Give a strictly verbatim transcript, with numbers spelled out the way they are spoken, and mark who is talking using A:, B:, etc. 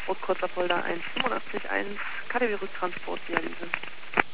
A: Rot Kreuz Apolda eins fünfundachtzig eins, K D W Rücktransport, Dialyse.